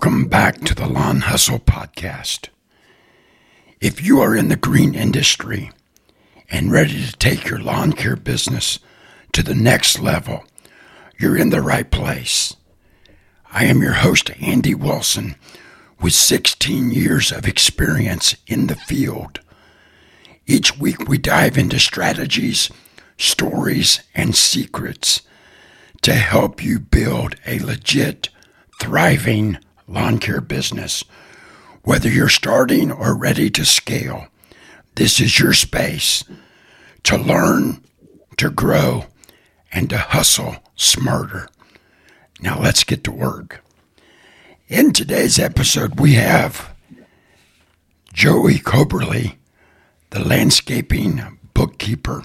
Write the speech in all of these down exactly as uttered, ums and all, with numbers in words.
Welcome back to the Lawn Hustle Podcast. If you are in the green industry and ready to take your lawn care business to the next level, you're in the right place. I am your host, Andy Wilson, with sixteen years of experience in the field. Each week we dive into strategies, stories, and secrets to help you build a legit, thriving lawn care business. Whether you're starting or ready to scale, this is your space to learn, to grow, and to hustle smarter. Now let's get to work. In today's episode, we have Joey Coberly, the landscaping bookkeeper.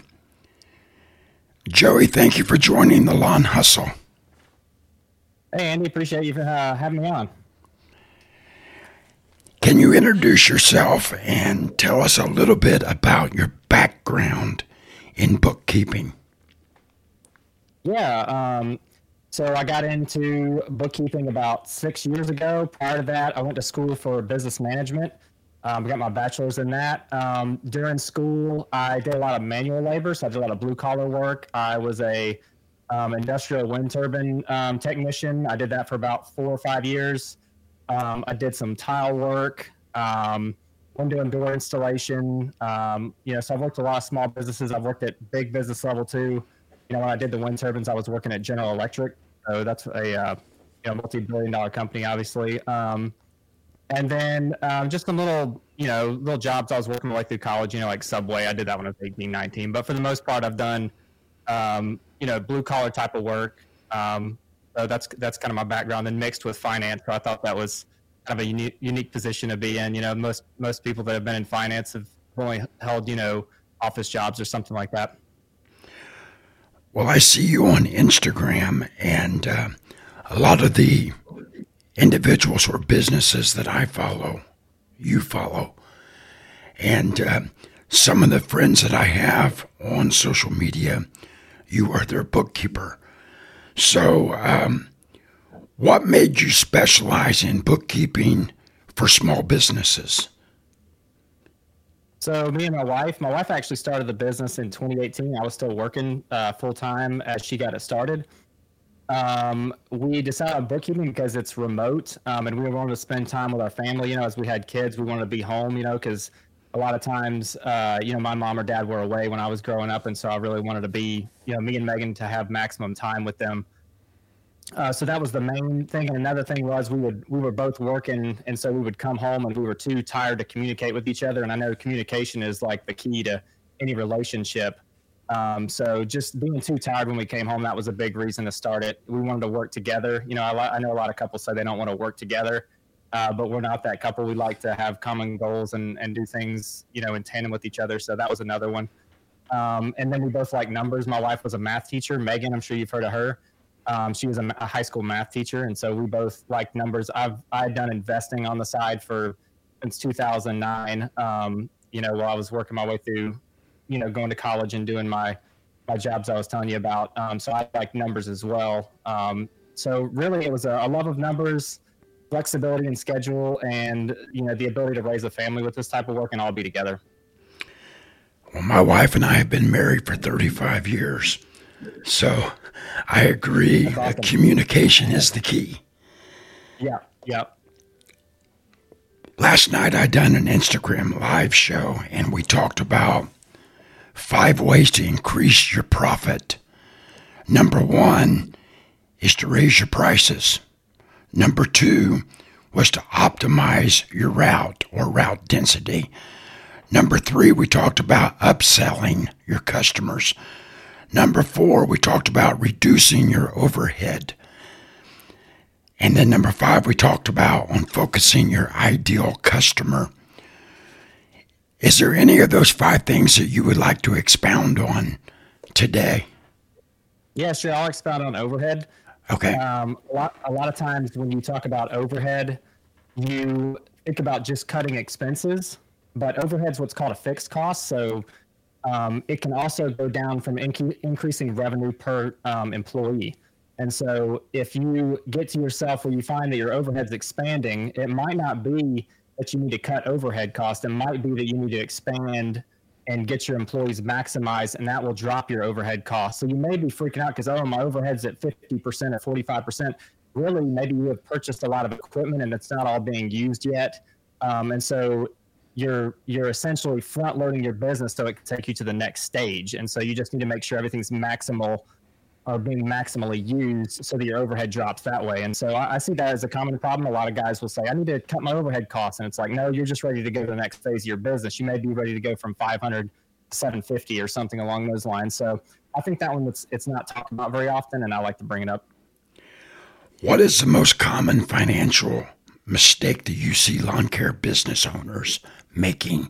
Joey, thank you for joining the Lawn Hustle. Hey, Andy, appreciate you uh, having me on. Can you introduce yourself and tell us a little bit about your background in bookkeeping? Yeah, um, so I got into bookkeeping about six years ago. Prior to that, I went to school for business management. Um, I got my bachelor's in that. Um, during school, I did a lot of manual labor, so I did a lot of blue-collar work. I was a um, industrial wind turbine um, technician. I did that for about four or five years. Um, I did some tile work, um, window and door installation. Um, you know, so I've worked a lot of small businesses. I've worked at big business level too. You know, when I did the wind turbines, I was working at General Electric. So that's a uh, you know, multi-billion dollar company, obviously. Um, and then um, just some little, you know, little jobs I was working my way through college, you know, like Subway. I did that when I was eighteen, nineteen. But for the most part, I've done, um, you know, blue-collar type of work. Um, So that's that's kind of my background, and mixed with finance. So I thought that was kind of a unique unique position to be in. You know, most most people that have been in finance have only held, you know, office jobs or something like that. Well, I see you on Instagram, and uh, a lot of the individuals or businesses that I follow, you follow, and uh, some of the friends that I have on social media, you are their bookkeeper. So, um, what made you specialize in bookkeeping for small businesses? So me and my wife, my wife actually started the business in twenty eighteen. I was still working uh, full time as she got it started. Um, we decided on bookkeeping because it's remote, um, and we wanted to spend time with our family. You know, as we had kids, we wanted to be home. You know, because a lot of times, uh, you know, my mom or dad were away when I was growing up, and so I really wanted to be, you know, me and Megan to have maximum time with them. Uh, so that was the main thing. And another thing was we would we were both working, and so we would come home and we were too tired to communicate with each other. And I know communication is like the key to any relationship. Um, so just being too tired when we came home, that was a big reason to start it. We wanted to work together. You know, I, I know a lot of couples say they don't want to work together. Uh, but we're not that couple. We like to have common goals and, and do things, you know, in tandem with each other. So that was another one. Um, and then we both like numbers. My wife was a math teacher. Megan, I'm sure you've heard of her. Um, she was a, a high school math teacher. And so we both like numbers. I've I'd done investing on the side for since two thousand nine, um, you know, while I was working my way through, you know, going to college and doing my, my jobs I was telling you about. Um, so I like numbers as well. Um, so really it was a, a love of numbers, flexibility and schedule, and you know the ability to raise a family with this type of work and all be together. Well, my wife and I have been married for thirty-five years, so I agree That's awesome. that communication is the key. Yeah, yeah. Last night I done an Instagram live show, and we talked about five ways to increase your profit. Number one is to raise your prices. Number two was to optimize your route or route density. Number three, we talked about upselling your customers. Number four, we talked about reducing your overhead. And then number five, we talked about on focusing your ideal customer. Is there any of those five things that you would like to expound on today? Yeah, sure. I'll expound on overhead. Okay. Um, a lot, a lot of times when you talk about overhead, you think about just cutting expenses, but overhead is what's called a fixed cost. So um, it can also go down from inc- increasing revenue per um, employee. And so if you get to yourself where you find that your overhead's expanding, it might not be that you need to cut overhead costs. It might be that you need to expand and get your employees maximized, and that will drop your overhead costs. So you may be freaking out because, oh, my overhead's at fifty percent or forty-five percent. Really, maybe you have purchased a lot of equipment and it's not all being used yet. Um, and so you're you're essentially front loading your business so it can take you to the next stage. And so you just need to make sure everything's maximal or being maximally used so that your overhead drops that way. And so I, I see that as a common problem. A lot of guys will say, I need to cut my overhead costs. And it's like, no, you're just ready to go to the next phase of your business. You may be ready to go from five hundred to seven fifty or something along those lines. So I think that one, it's, it's not talked about very often, and I like to bring it up. What is the most common financial mistake that you see lawn care business owners making?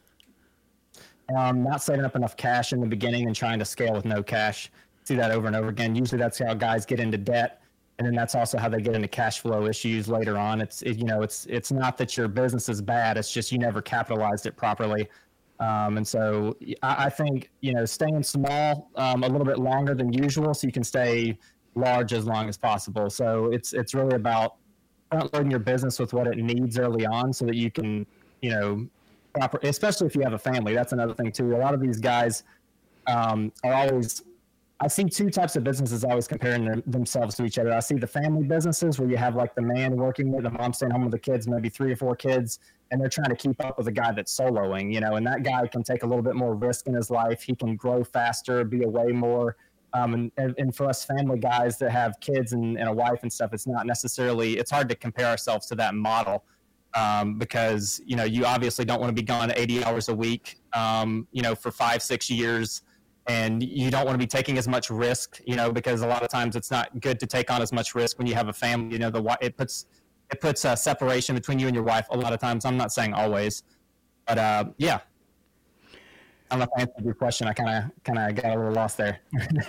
Um, not saving up enough cash in the beginning and trying to scale with no cash. See that over and over again. Usually that's how guys get into debt, and then that's also how they get into cash flow issues later on. It's it, you know it's it's not that your business is bad. It's just you never capitalized it properly. Um, and so I, I think you know staying small um, a little bit longer than usual, so you can stay large as long as possible. So it's it's really about front loading your business with what it needs early on, so that you can you know proper. Especially if you have a family, that's another thing too. A lot of these guys um, are always. I see two types of businesses always comparing them, themselves to each other. I see the family businesses where you have like the man working with the mom staying home with the kids, maybe three or four kids, and they're trying to keep up with a guy that's soloing, you know, and that guy can take a little bit more risk in his life. He can grow faster, be away more. Um, and, and, and for us family guys that have kids and, and a wife and stuff, it's not necessarily, it's hard to compare ourselves to that model um, because, you know, you obviously don't want to be gone eighty hours a week, um, you know, for five, six years. And you don't want to be taking as much risk, you know, because a lot of times it's not good to take on as much risk when you have a family. You know, the it puts it puts a separation between you and your wife. A lot of times, I'm not saying always, but uh, yeah. I don't know if I answered your question. I kind of kind of got a little lost there.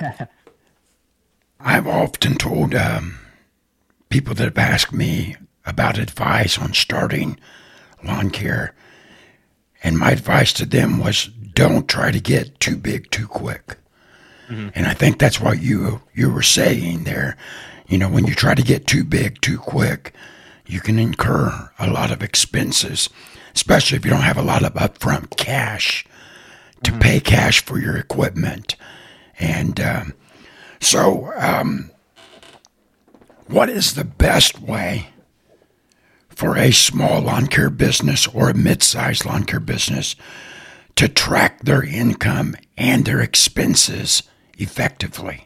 I've often told um, people that have asked me about advice on starting lawn care, and my advice to them was, don't try to get too big too quick. Mm-hmm. And I think that's what you you were saying there. You know, when you try to get too big too quick, you can incur a lot of expenses, especially if you don't have a lot of upfront cash to mm-hmm. pay cash for your equipment. And um, so um, what is the best way for a small lawn care business or a mid-sized lawn care business to track their income and their expenses effectively?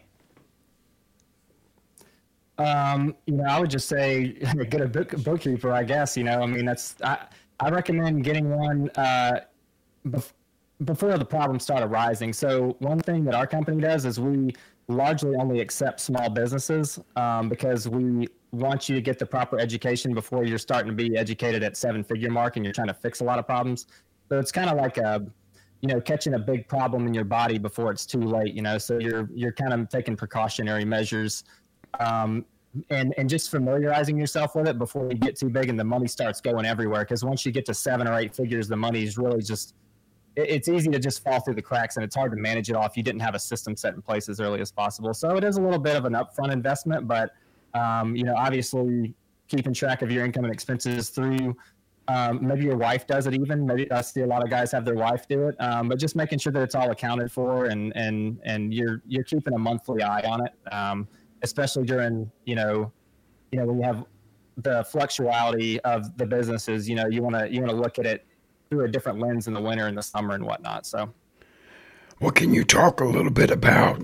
Um, you know, I would just say get a book, bookkeeper, I guess. You know, I mean, that's I, I recommend getting one uh, bef- before the problems start arising. So one thing that our company does is we largely only accept small businesses um, because we want you to get the proper education before you're starting to be educated at seven-figure mark and you're trying to fix a lot of problems. So it's kind of like a you know, catching a big problem in your body before it's too late, you know, so you're, you're kind of taking precautionary measures um, and, and just familiarizing yourself with it before you get too big and the money starts going everywhere. Cause once you get to seven or eight figures, the money is really just, it, it's easy to just fall through the cracks and it's hard to manage it all if you didn't have a system set in place as early as possible. So it is a little bit of an upfront investment, but um, you know, obviously keeping track of your income and expenses through Um, maybe your wife does it even. Maybe I see a lot of guys have their wife do it. Um, but just making sure that it's all accounted for and and and you're you're keeping a monthly eye on it, um, especially during you know, you know when you have the fluctuality of the businesses. You know, you want to you want to look at it through a different lens in the winter and the summer and whatnot. So, well, can you talk a little bit about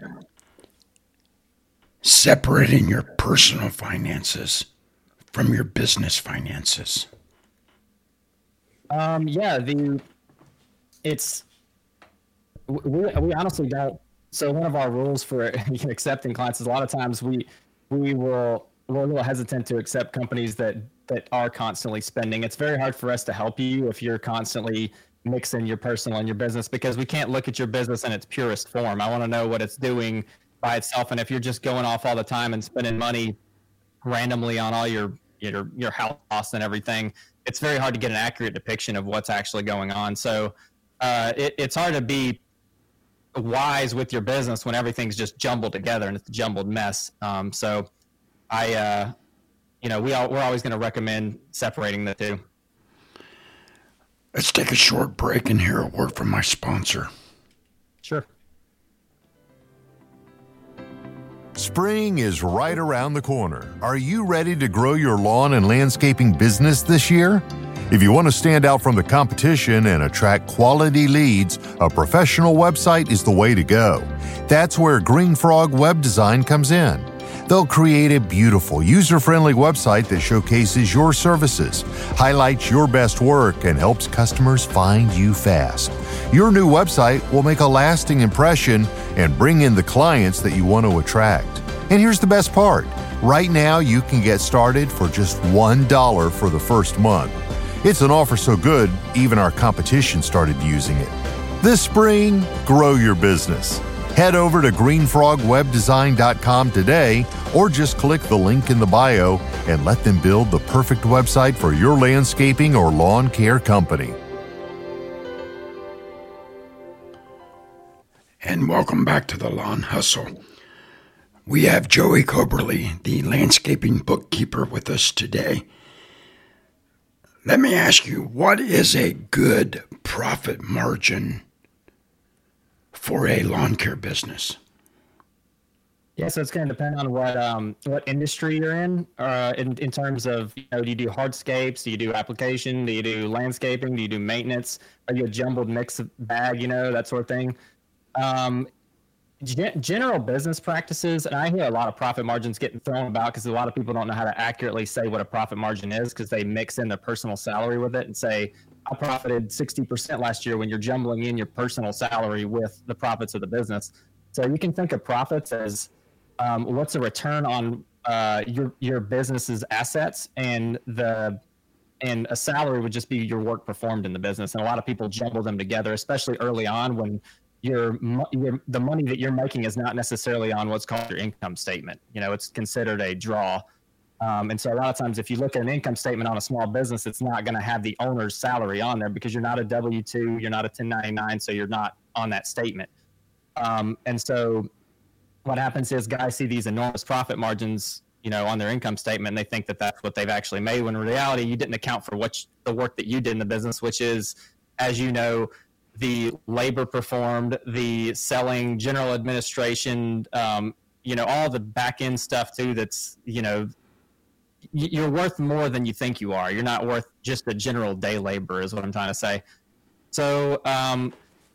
separating your personal finances from your business finances? Um, yeah, the it's we we honestly don't. So one of our rules for accepting clients is a lot of times we we will we're a little hesitant to accept companies that that are constantly spending. It's very hard for us to help you if you're constantly mixing your personal and your business because we can't look at your business in its purest form. I want to know what it's doing by itself, and if you're just going off all the time and spending money randomly on all your your your house costs and everything, it's very hard to get an accurate depiction of what's actually going on. So uh, it, it's hard to be wise with your business when everything's just jumbled together and it's a jumbled mess. Um, so I, uh, you know, we all, we're always going to recommend separating the two. Let's take a short break and hear a word from my sponsor. Sure. Spring is right around the corner. Are you ready to grow your lawn and landscaping business this year? If you want to stand out from the competition and attract quality leads, a professional website is the way to go. That's where Green Frog Web Design comes in. They'll create a beautiful, user-friendly website that showcases your services, highlights your best work, and helps customers find you fast. Your new website will make a lasting impression and bring in the clients that you want to attract. And here's the best part. Right now, you can get started for just one dollar for the first month. It's an offer so good, even our competition started using it. This spring, grow your business. Head over to green frog web design dot com today, or just click the link in the bio and let them build the perfect website for your landscaping or lawn care company. And welcome back to the Lawn Hustle. We have Joey Coberly, the landscaping bookkeeper, with us today. Let me ask you, what is a good profit margin for a lawn care business? Yeah, so it's going to depend on what um, what industry you're in. Uh, in in terms of, you know, do you do hardscapes? Do you do application? Do you do landscaping? Do you do maintenance? Are you a jumbled mix of bag? You know, that sort of thing. Um, General business practices, and I hear a lot of profit margins getting thrown about because a lot of people don't know how to accurately say what a profit margin is because they mix in their personal salary with it and say, I profited sixty percent last year, when you're jumbling in your personal salary with the profits of the business. So you can think of profits as um, what's a return on uh, your your business's assets, and the and a salary would just be your work performed in the business. And a lot of people jumble them together, especially early on when Your, your the money that you're making is not necessarily on what's called your income statement. You know, it's considered a draw. Um, and so a lot of times if you look at an income statement on a small business, it's not going to have the owner's salary on there because you're not a W two, you're not a ten ninety-nine, so you're not on that statement. Um, and so what happens is guys see these enormous profit margins, you know, on their income statement, and they think that that's what they've actually made, when in reality you didn't account for what the work that you did in the business, which is, as you know, the labor performed, the selling, general administration, um, you know, all the back end stuff too. That's, you know, you're worth more than you think you are. You're not worth just a general day labor, is what I'm trying to say. So um,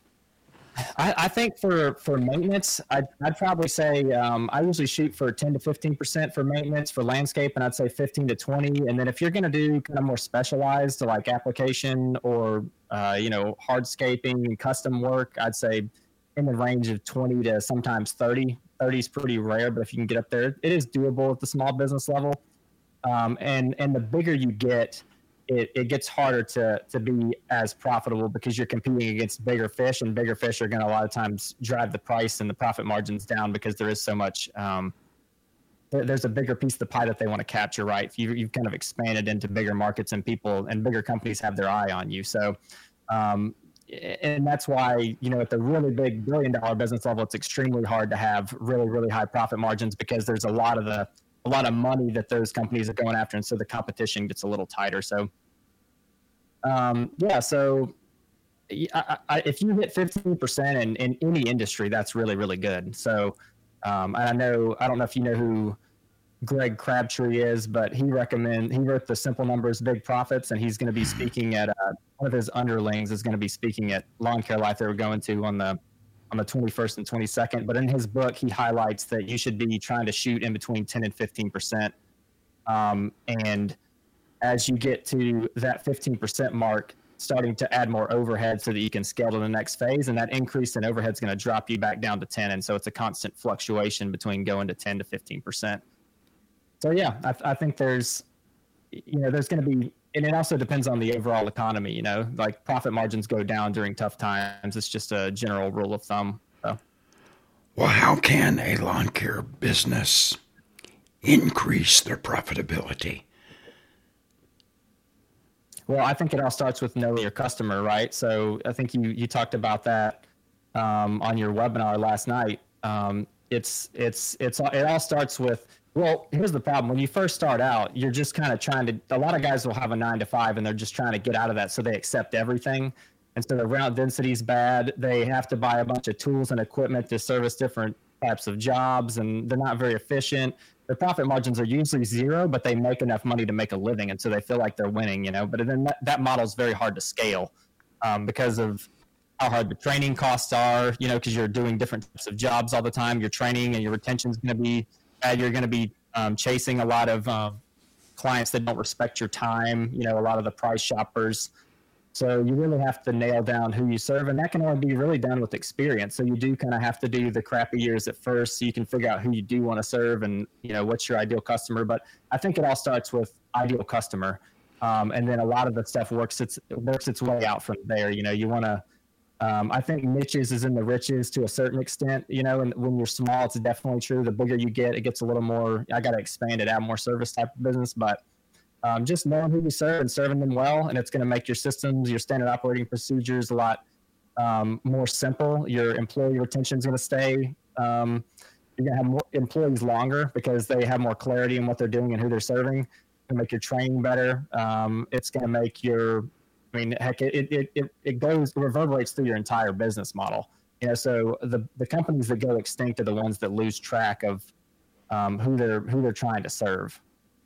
I, I think for, for maintenance, I'd, I'd probably say um, I usually shoot for ten to fifteen percent for maintenance. For landscape, and I'd say fifteen to twenty. And then if you're going to do kind of more specialized, like application or uh, you know, hardscaping and custom work, I'd say in the range of twenty to sometimes thirty. thirty is pretty rare, but if you can get up there, it is doable at the small business level. Um, and and the bigger you get, it, it gets harder to to be as profitable because you're competing against bigger fish, and bigger fish are going to a lot of times drive the price and the profit margins down because there is so much. Um, there, there's a bigger piece of the pie that they want to capture, right? You, you've kind of expanded into bigger markets, and people and bigger companies have their eye on you. So, um, and that's why, you know, at the really big billion dollar business level, it's extremely hard to have really, really high profit margins because there's a lot of the a lot of money that those companies are going after, and so the competition gets a little tighter. So, um, yeah, so I, I, if you hit fifteen percent in, in any industry, that's really, really good. So, um, I know, I don't know if you know who Greg Crabtree is, but he recommend he wrote the Simple Numbers, Big Profits, and he's going to be speaking at uh, one of his underlings is going to be speaking at Lawn Care Life they were going to on the on the twenty-first and twenty-second. But in his book, he highlights that you should be trying to shoot in between ten and fifteen percent. Um, and as you get to that fifteen percent mark, starting to add more overhead so that you can scale to the next phase. And that increase in overhead is going to drop you back down to ten. And so it's a constant fluctuation between going to ten to fifteen percent. So yeah, I, I think there's, you know, there's going to be, and it also depends on the overall economy, you know, like profit margins go down during tough times. It's just a general rule of thumb. So. Well, how can a lawn care business increase their profitability? Well, I think it all starts with knowing your customer, right? So I think you, you talked about that um, on your webinar last night. Um, it's it's it's it all starts with, well, here's the problem. When you first start out, you're just kind of trying to, a lot of guys will have a nine to five and they're just trying to get out of that. So they accept everything. And so the route density is bad. They have to buy a bunch of tools and equipment to service different types of jobs, and they're not very efficient. Their profit margins are usually zero, but they make enough money to make a living. And so they feel like they're winning, you know, but then that, that model is very hard to scale um, because of how hard the training costs are, you know, because you're doing different types of jobs all the time. Your training and your retention is going to be bad. You're going to be um, chasing a lot of um, clients that don't respect your time, you know, a lot of the price shoppers. So you really have to nail down who you serve, and that can only be really done with experience. So you do kind of have to do the crappy years at first so you can figure out who you do want to serve and, you know, what's your ideal customer. But I think it all starts with ideal customer. Um, and then a lot of the stuff works its, works its way out from there. You know, you want to, um, I think niches is in the riches to a certain extent, you know, and when you're small, it's definitely true. The bigger you get, it gets a little more, I got to expand it, add more service type of business, but Um, just knowing who you serve and serving them well, and it's going to make your systems, your standard operating procedures a lot um, more simple. Your employee retention is going to stay. Um, you're going to have more employees longer because they have more clarity in what they're doing and who they're serving. It's going to make your training better. Um, it's going to make your, I mean, heck, it it it it goes, it reverberates through your entire business model. You know, so the the companies that go extinct are the ones that lose track of um, who they're who they're trying to serve.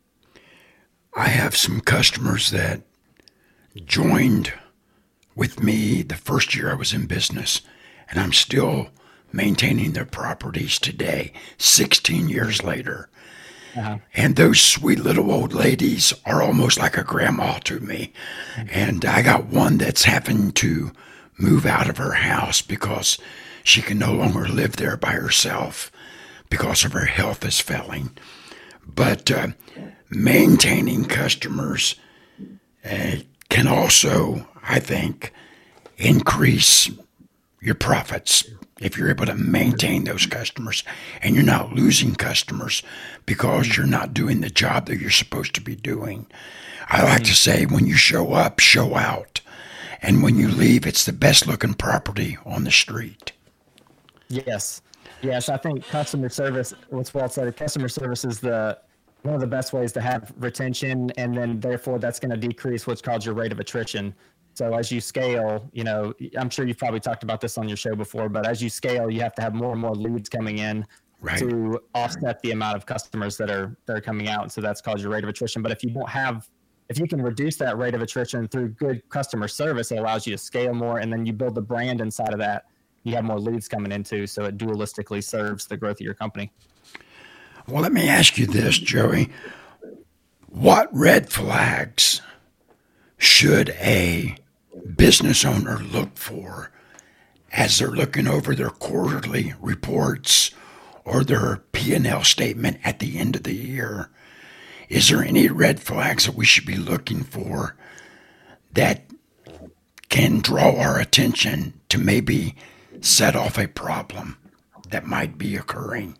I have some customers that joined with me the first year I was in business, and I'm still maintaining their properties today, sixteen years later. Uh-huh. And those sweet little old ladies are almost like a grandma to me. And I got one that's having to move out of her house because she can no longer live there by herself because of her health is failing. But uh, maintaining customers uh, can also, I think, increase your profits if you're able to maintain those customers and you're not losing customers because you're not doing the job that you're supposed to be doing. I like to say when you show up, show out. And when you leave, it's the best looking property on the street. Yes. Yes, I think customer service, what's well said, customer service is the one of the best ways to have retention, and then therefore that's going to decrease what's called your rate of attrition. So as you scale, you know, I'm sure you've probably talked about this on your show before, but as you scale, you have to have more and more leads coming in right. to offset the amount of customers that are that are coming out. And so that's called your rate of attrition. But if you don't have, if you can reduce that rate of attrition through good customer service, it allows you to scale more, and then you build the brand inside of that. You have more leads coming into, so it dualistically serves the growth of your company. Well, let me ask you this, Joey. What red flags should a business owner look for as they're looking over their quarterly reports or their P and L statement at the end of the year? Is there any red flags that we should be looking for that can draw our attention to maybe set off a problem that might be occurring?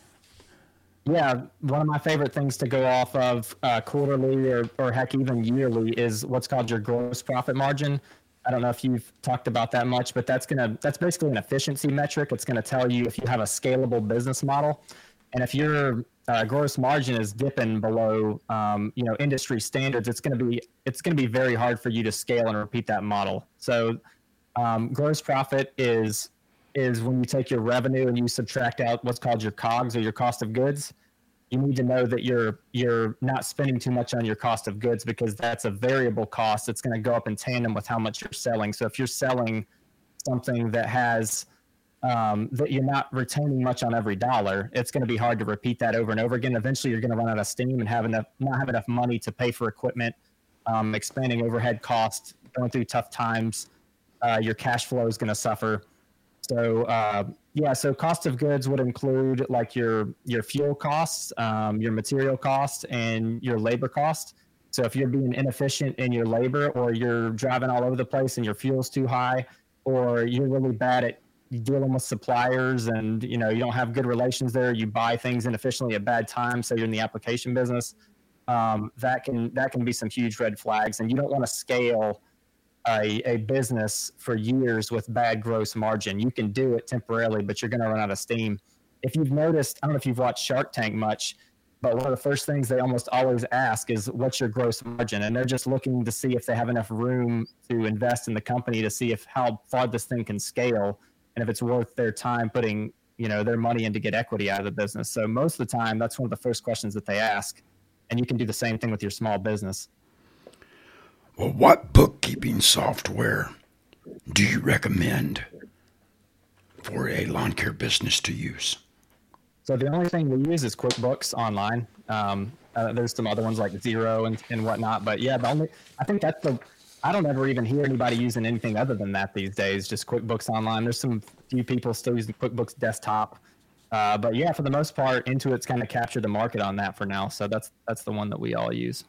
Yeah, one of my favorite things to go off of uh, quarterly or, or heck, even yearly is what's called your gross profit margin. I don't know if you've talked about that much, but that's gonna that's basically an efficiency metric. It's gonna tell you if you have a scalable business model, and if your uh, gross margin is dipping below um, you know industry standards, it's gonna be it's gonna be very hard for you to scale and repeat that model. So um, gross profit is is when you take your revenue and you subtract out what's called your COGS or your cost of goods. You need to know that you're you're not spending too much on your cost of goods, because that's a variable cost. It's going to go up in tandem with how much you're selling. So if you're selling something that has um, that you're not retaining much on every dollar, it's going to be hard to repeat that over and over again. Eventually, you're going to run out of steam and have enough not have enough money to pay for equipment, um, expanding overhead costs, going through tough times. Uh, your cash flow is going to suffer. So uh, yeah, so cost of goods would include like your your fuel costs, um, your material costs, and your labor cost. So if you're being inefficient in your labor, or you're driving all over the place and your fuel's too high, or you're really bad at dealing with suppliers and you know you don't have good relations there, you buy things inefficiently at bad times, so you're in the application business, um, that can that can be some huge red flags, and you don't want to scale a, a business for years with bad gross margin. You can do it temporarily, but you're going to run out of steam. If you've noticed, I don't know if you've watched Shark Tank much, but one of the first things they almost always ask is, what's your gross margin? And they're just looking to see if they have enough room to invest in the company to see if how far this thing can scale and if it's worth their time putting, you know, their money in to get equity out of the business. So most of the time, that's one of the first questions that they ask. And you can do the same thing with your small business. Well, what bookkeeping software do you recommend for a lawn care business to use? So the only thing we use is QuickBooks Online. Um, uh, there's some other ones like Xero and, and whatnot, but yeah, the only I think that's the I don't ever even hear anybody using anything other than that these days. Just QuickBooks Online. There's some few people still using QuickBooks Desktop, uh, but yeah, for the most part, Intuit's kind of captured the market on that for now. So that's that's the one that we all use.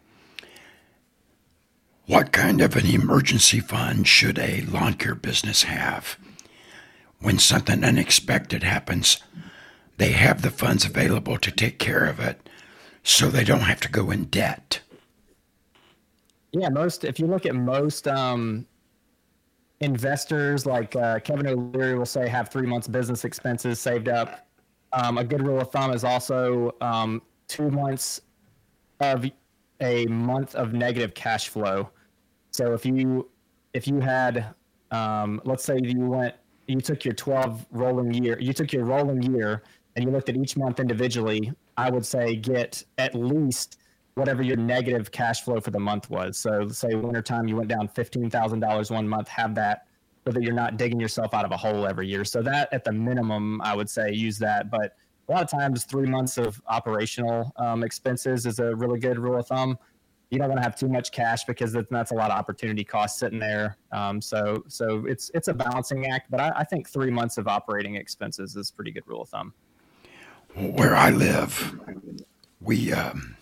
What kind of an emergency fund should a lawn care business have? When something unexpected happens, they have the funds available to take care of it, so they don't have to go in debt. Yeah, most, if you look at most um, investors, like uh, Kevin O'Leary will say, have three months business expenses saved up. Um, a good rule of thumb is also um, two months of a month of negative cash flow. So if you if you had, um, let's say you went, you took your twelve rolling year, you took your rolling year, and you looked at each month individually, I would say get at least whatever your negative cash flow for the month was. So say wintertime, you went down fifteen thousand dollars one month, have that so that you're not digging yourself out of a hole every year. So that at the minimum, I would say use that. But a lot of times three months of operational um, expenses is a really good rule of thumb. You don't want to have too much cash because that's a lot of opportunity costs sitting there. Um, so so it's it's a balancing act, but I, I think three months of operating expenses is a pretty good rule of thumb. Where I live, we um,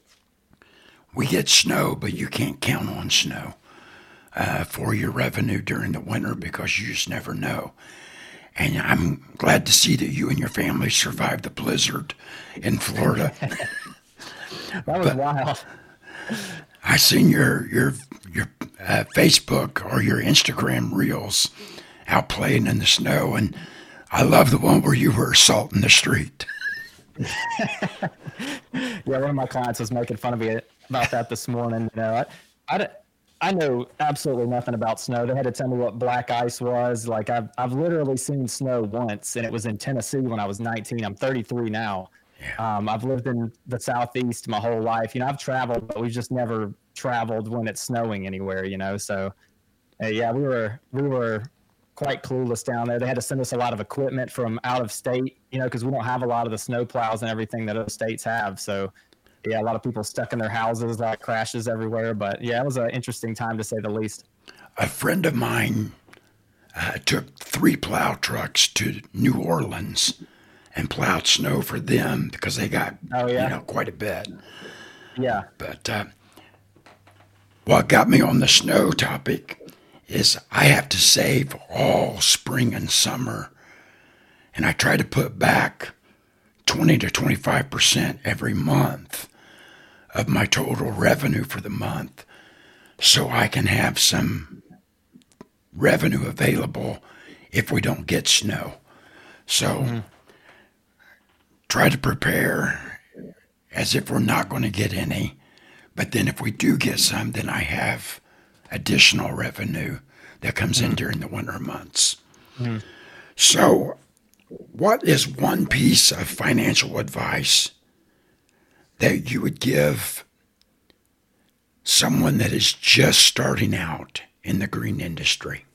we get snow, but you can't count on snow uh, for your revenue during the winter because you just never know. And I'm glad to see that you and your family survived the blizzard in Florida. That was but wild. I seen your your your uh, Facebook or your Instagram reels out playing in the snow, and I love the one where you were salting the street. Yeah, one of my clients was making fun of me about that this morning. You know, I, I, I know absolutely nothing about snow. They had to tell me what black ice was. Like I've I've literally seen snow once, and it was in Tennessee when I was nineteen. I'm thirty-three now. Yeah. Um, I've lived in the Southeast my whole life. You know, I've traveled, but we've just never traveled when it's snowing anywhere. You know, so uh, yeah, we were we were quite clueless down there. They had to send us a lot of equipment from out of state. You know, because we don't have a lot of the snow plows and everything that other states have. So yeah, a lot of people stuck in their houses, like crashes everywhere. But yeah, it was an interesting time to say the least. A friend of mine uh, took three plow trucks to New Orleans and plowed snow for them because they got, oh, yeah. you know, quite a bit. Yeah. But uh, what got me on the snow topic is I have to save all spring and summer, and I try to put back twenty to twenty-five percent every month of my total revenue for the month so I can have some revenue available if we don't get snow. So mm-hmm. try to prepare as if we're not going to get any. But then if we do get some, then I have additional revenue that comes mm-hmm. in during the winter months. Mm-hmm. So what is one piece of financial advice that you would give someone that is just starting out in the green industry?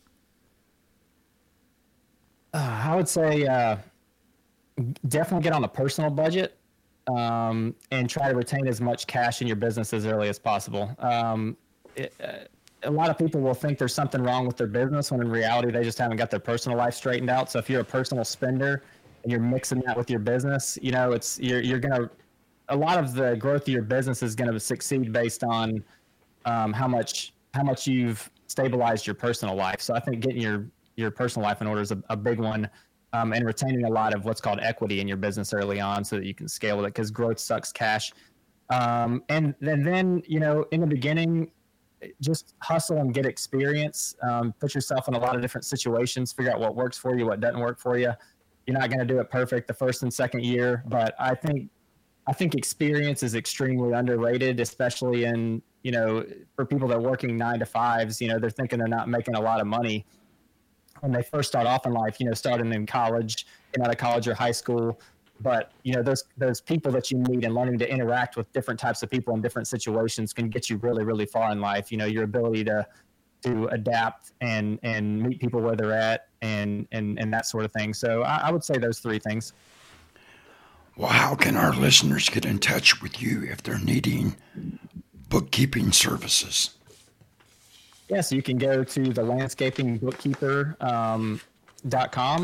Uh, I would say uh, definitely get on a personal budget um, and try to retain as much cash in your business as early as possible. Um, it, uh, a lot of people will think there's something wrong with their business when in reality they just haven't got their personal life straightened out. So if you're a personal spender and you're mixing that with your business, you know, it's you're you're gonna a lot of the growth of your business is going to succeed based on um, how much how much you've stabilized your personal life. So I think getting your your personal life in order is a, a big one, um, and retaining a lot of what's called equity in your business early on so that you can scale with it because growth sucks cash. Um, and then, then, you know, in the beginning, just hustle and get experience. Um, put yourself in a lot of different situations, figure out what works for you, what doesn't work for you. You're not going to do it perfect the first and second year, but I think I think experience is extremely underrated, especially in, you know, for people that are working nine to fives. You know, they're thinking they're not making a lot of money when they first start off in life, you know, starting in college, getting out of college or high school. But, you know, those those people that you meet and learning to interact with different types of people in different situations can get you really, really far in life. You know, your ability to to adapt and and meet people where they're at and and and that sort of thing. So I, I would say those three things. Well, how can our listeners get in touch with you if they're needing bookkeeping services? Yeah, so you can go to the landscaping bookkeeper dot com. Um,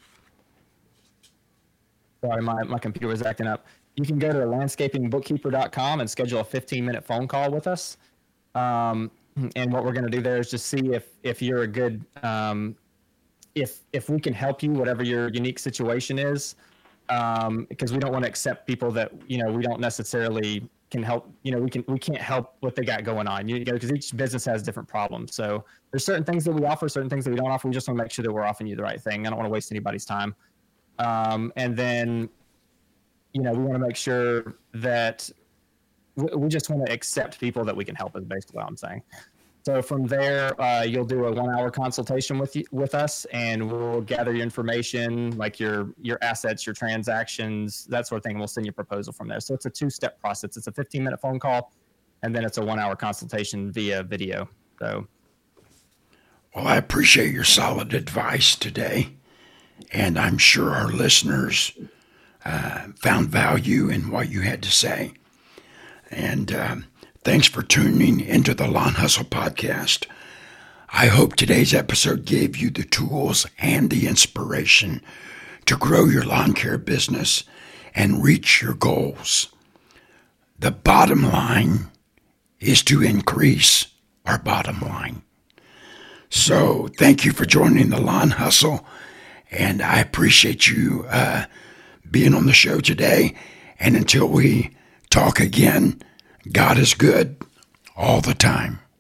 Sorry, my, my computer was acting up. You can go to the landscaping bookkeeper dot com and schedule a fifteen minute phone call with us. Um, and what we're going to do there is just see if if you're a good, um, if if we can help you, whatever your unique situation is. Um, because we don't want to accept people that, you know, we don't necessarily can help, you know, we can, we can't help what they got going on, you know, because each business has different problems. So there's certain things that we offer, certain things that we don't offer. We just want to make sure that we're offering you the right thing. I don't want to waste anybody's time. Um, and then, you know, we want to make sure that we, we just want to accept people that we can help is basically what I'm saying. So from there, uh, you'll do a one-hour consultation with you, with us, and we'll gather your information, like your your assets, your transactions, that sort of thing. And we'll send you a proposal from there. So it's a two-step process. It's a fifteen-minute phone call, and then it's a one-hour consultation via video. So, well, I appreciate your solid advice today, and I'm sure our listeners uh, found value in what you had to say. And um, thanks for tuning into the Lawn Hustle Podcast. I hope today's episode gave you the tools and the inspiration to grow your lawn care business and reach your goals. The bottom line is to increase our bottom line. So thank you for joining the Lawn Hustle, and I appreciate you uh, being on the show today. And until we talk again, God is good all the time.